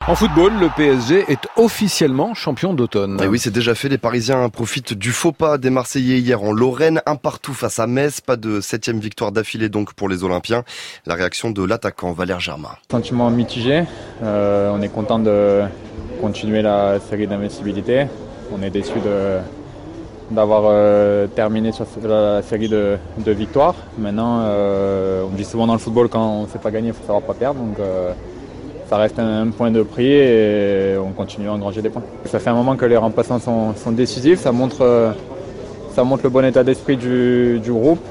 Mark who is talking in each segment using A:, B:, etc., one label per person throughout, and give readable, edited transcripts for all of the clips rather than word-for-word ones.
A: En football, le PSG est officiellement champion d'automne.
B: Et oui, c'est déjà fait. Les Parisiens profitent du faux pas des Marseillais hier en Lorraine. 1-1 face à Metz. Pas de 7e victoire d'affilée donc pour les Olympiens. La réaction de l'attaquant Valère Germain.
C: Sentiment mitigé. On est content de continuer la série d'invincibilité. On est déçu d'avoir terminé sur la série de victoires. Maintenant, on dit souvent dans le football, quand on ne sait pas gagner, il faut savoir pas perdre. Donc, ça reste un point de prix et on continue à engranger des points. Ça fait un moment que les remplaçants sont décisifs. Ça montre le bon état d'esprit du groupe.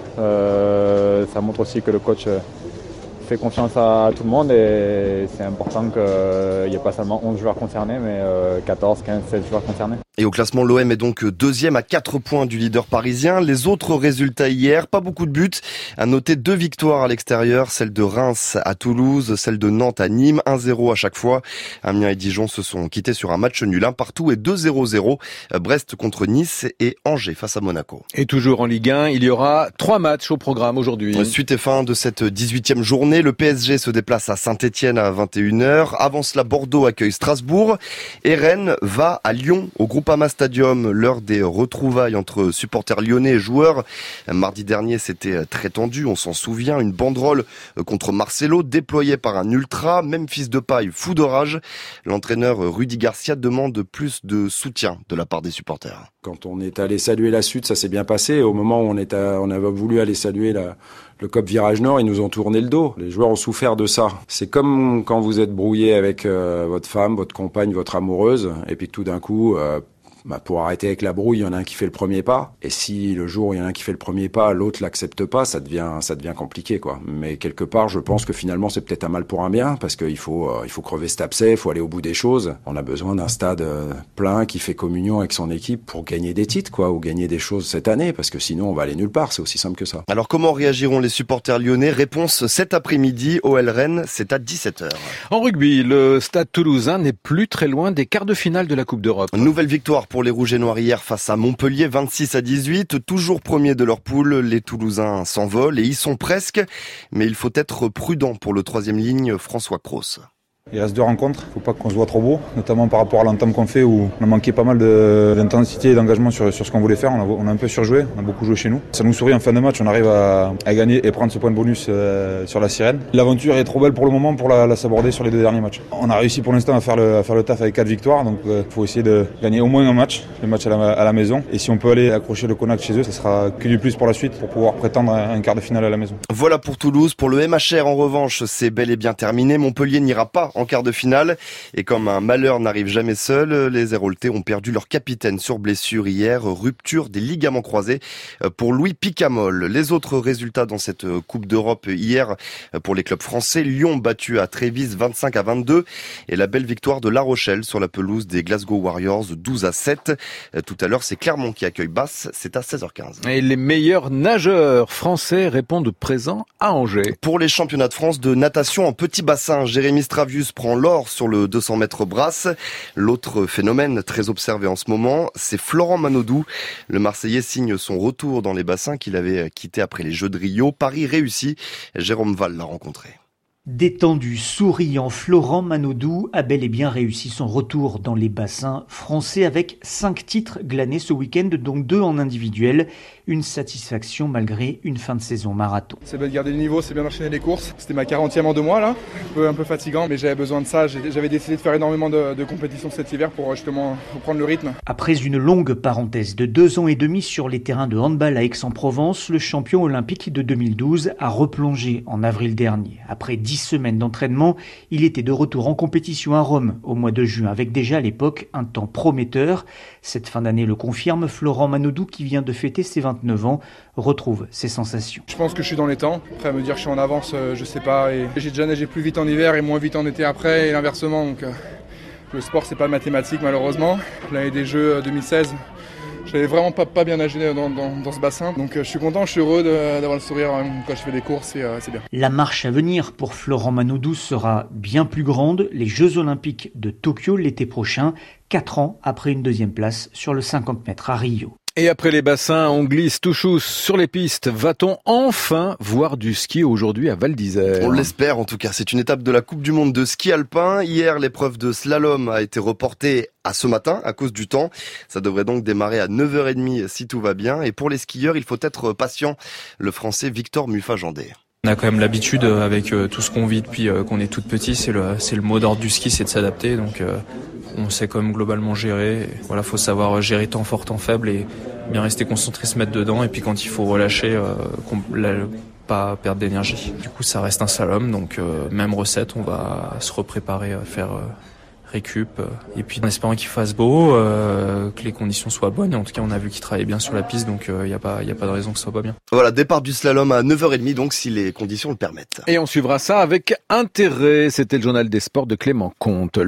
C: Ça montre aussi que le coach fait confiance à tout le monde et c'est important qu'il n'y ait pas seulement 11 joueurs concernés, mais 14, 15, 16 joueurs concernés.
B: Et au classement, l'OM est donc deuxième à 4 points du leader parisien. Les autres résultats hier, pas beaucoup de buts. À noter 2 victoires à l'extérieur, celle de Reims à Toulouse, celle de Nantes à Nîmes, 1-0 à chaque fois. Amiens et Dijon se sont quittés sur un match nul 1-1 et 2-0-0. Brest contre Nice et Angers face à Monaco.
A: Et toujours en Ligue 1, il y aura 3 matchs au programme aujourd'hui.
B: Suite et fin de cette 18e journée, le PSG se déplace à Saint-Etienne à 21h. Avant cela, Bordeaux accueille Strasbourg et Rennes va à Lyon au Groupama Stadium. L'heure des retrouvailles entre supporters lyonnais et joueurs. Mardi dernier, c'était très tendu, on s'en souvient. Une banderole contre Marcelo déployée par un ultra, même fils de paille, fou de rage. L'entraîneur Rudy Garcia demande plus de soutien de la part des supporters.
D: Quand on est allé saluer la Sud, ça s'est bien passé. Au moment où on avait voulu aller saluer le COP Virage Nord, ils nous ont tourné le dos. Les joueurs ont souffert de ça. C'est comme quand vous êtes brouillé avec votre femme, votre compagne, votre amoureuse, et puis tout d'un coup, pour arrêter avec la brouille, il y en a un qui fait le premier pas. Et si le jour où il y en a un qui fait le premier pas, l'autre l'accepte pas, ça devient compliqué, quoi. Mais quelque part, je pense que finalement, c'est peut-être un mal pour un bien, parce qu'il faut crever cet abcès, il faut aller au bout des choses. On a besoin d'un stade plein qui fait communion avec son équipe pour gagner des titres, quoi, ou gagner des choses cette année, parce que sinon, on va aller nulle part. C'est aussi simple que ça.
B: Alors, comment réagiront les supporters lyonnais? Réponse cet après-midi, OL Rennes, c'est à 17h.
A: En rugby, le Stade Toulousain n'est plus très loin des quarts de finale de la Coupe d'Europe.
B: Nouvelle victoire pour les Rouges et Noirs hier face à Montpellier, 26-18. Toujours premiers de leur poule, les Toulousains s'envolent et y sont presque. Mais il faut être prudent pour le 3e ligne, François Cros.
E: Il reste 2 rencontres, il ne faut pas qu'on se voit trop beau, notamment par rapport à l'entame qu'on fait où on a manqué pas mal d'intensité et d'engagement sur ce qu'on voulait faire. On a un peu surjoué, on a beaucoup joué chez nous. Ça nous sourit en fin de match, on arrive à gagner et prendre ce point de bonus sur la sirène. L'aventure est trop belle pour le moment pour la s'aborder sur les 2 derniers matchs. On a réussi pour l'instant à faire le taf avec 4 victoires, donc il faut essayer de gagner au moins un match, le match à la maison. Et si on peut aller accrocher le Connacht chez eux, ça sera que du plus pour la suite pour pouvoir prétendre à un quart de finale à la maison.
B: Voilà pour Toulouse. Pour le MHR en revanche, c'est bel et bien terminé. Montpellier n'ira pas en quart de finale. Et comme un malheur n'arrive jamais seul, les Héroltais ont perdu leur capitaine sur blessure hier. Rupture des ligaments croisés pour Louis Picamol. Les autres résultats dans cette Coupe d'Europe hier pour les clubs français. Lyon battu à Trévise 25-22. Et la belle victoire de La Rochelle sur la pelouse des Glasgow Warriors 12-7. Tout à l'heure, c'est Clermont qui accueille Basse. C'est à 16h15.
A: Et les meilleurs nageurs français répondent présent à Angers.
B: Pour les championnats de France de natation en petit bassin, Jérémy Stravius prend l'or sur le 200 mètres brasse. L'autre phénomène très observé en ce moment, c'est Florent Manodou. Le Marseillais signe son retour dans les bassins qu'il avait quitté après les Jeux de Rio. Paris réussi. Jérôme Val l'a rencontré.
F: Détendu, souriant, Florent Manodou a bel et bien réussi son retour dans les bassins français avec 5 titres glanés ce week-end, dont 2 en individuel. Une satisfaction malgré une fin de saison marathon.
G: C'est bien de garder le niveau, c'est bien d'enchaîner les courses. C'était ma 40e en 2 mois là, un peu fatigant, mais j'avais besoin de ça. J'avais décidé de faire énormément de compétitions cet hiver pour justement reprendre le rythme.
F: Après une longue parenthèse de 2 ans et demi sur les terrains de handball à Aix-en-Provence, le champion olympique de 2012 a replongé en avril dernier. Après 10 semaines d'entraînement, il était de retour en compétition à Rome au mois de juin avec déjà à l'époque un temps prometteur. Cette fin d'année le confirme, Florent Manodou qui vient de fêter ses 29 ans retrouve ses sensations.
G: Je pense que je suis dans les temps. Après à me dire que je suis en avance, je sais pas. Et j'ai déjà nagé plus vite en hiver et moins vite en été après et l'inversement. Donc le sport c'est pas mathématique malheureusement. L'année des Jeux 2016. J'avais vraiment pas bien nagé dans ce bassin, donc je suis content, je suis heureux d'avoir le sourire quand je fais des courses, c'est bien.
F: La marche à venir pour Florent Manodou sera bien plus grande, les Jeux Olympiques de Tokyo l'été prochain, 4 ans après une 2e place sur le 50 mètres à Rio.
A: Et après les bassins, on glisse tout chousse sur les pistes. Va-t-on enfin voir du ski aujourd'hui à Val d'Isère ?
B: On l'espère en tout cas. C'est une étape de la Coupe du Monde de ski alpin. Hier, l'épreuve de slalom a été reportée à ce matin à cause du temps. Ça devrait donc démarrer à 9h30 si tout va bien. Et pour les skieurs, il faut être patient. Le Français Victor Muffagendé.
H: On a quand même l'habitude avec tout ce qu'on vit depuis qu'on est toute petit, c'est le mot d'ordre du ski, c'est de s'adapter. Donc on sait quand même globalement gérer. Voilà, faut savoir gérer temps fort, temps faible et bien rester concentré, se mettre dedans. Et puis quand il faut relâcher, pas perdre d'énergie. Du coup, ça reste un slalom, donc même recette, on va se repréparer à faire récup. Et puis en espérant qu'il fasse beau, que les conditions soient bonnes. Et en tout cas, on a vu qu'il travaillait bien sur la piste, donc il y a pas de raison que ce soit pas bien.
B: Voilà, départ du slalom à 9h30, donc si les conditions le permettent.
A: Et on suivra ça avec intérêt. C'était le journal des sports de Clément Comte.